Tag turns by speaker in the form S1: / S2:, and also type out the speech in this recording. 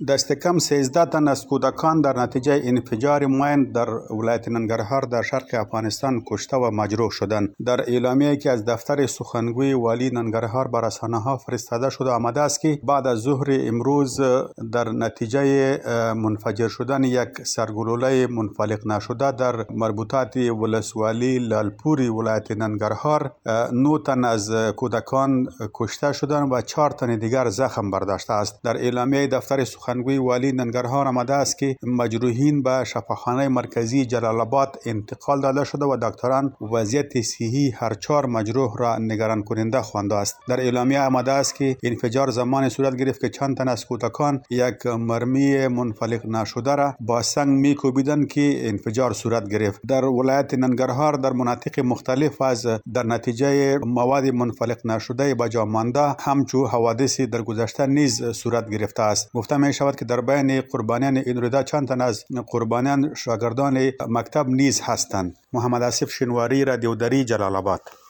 S1: دست کم 13 تن از کودکان در نتیجه انفجار ماین در ولایت ننگرهار در شرق افغانستان کشته و مجروح شدند. در اعلامیه‌ای که از دفتر سخنگوی والی ننگرهار بر رسانه‌ها فرستاده شده آمده است که بعد از ظهر امروز در نتیجه منفجر شدن یک سرگلوله منفلق نشده در مربوطات ولسوالی لالپوری ولایت ننگرهار 9 تن از کودکان کشته شدند و 4 تن دیگر زخم برداشته است. در اعلامیه دفتر سخنگوی والی ننگرهار آمده است که مجروحین به شفاخانه مرکزی جلال آباد انتقال داده شده و دکتران وضعیت صحی هر 4 مجروح را نگران کننده خوانده است. در اعلامیه آمده است که انفجار زمان صورت گرفت که چند تن از کودکان یک مرمی منفلق نشده را با سنگ میکوبیدند که انفجار صورت گرفت. در ولایت ننگرهار در مناطق مختلف از در نتیجه مواد منفلق نشده به جا مانده همچون حوادثی در گذشته نیز صورت گرفته است. گفته می شود که در بین قربانیان این رویداد چند تن از قربانیان شاگردان مکتب نیز هستند. محمد آصف شنواری، رادیو دری، جلال آباد.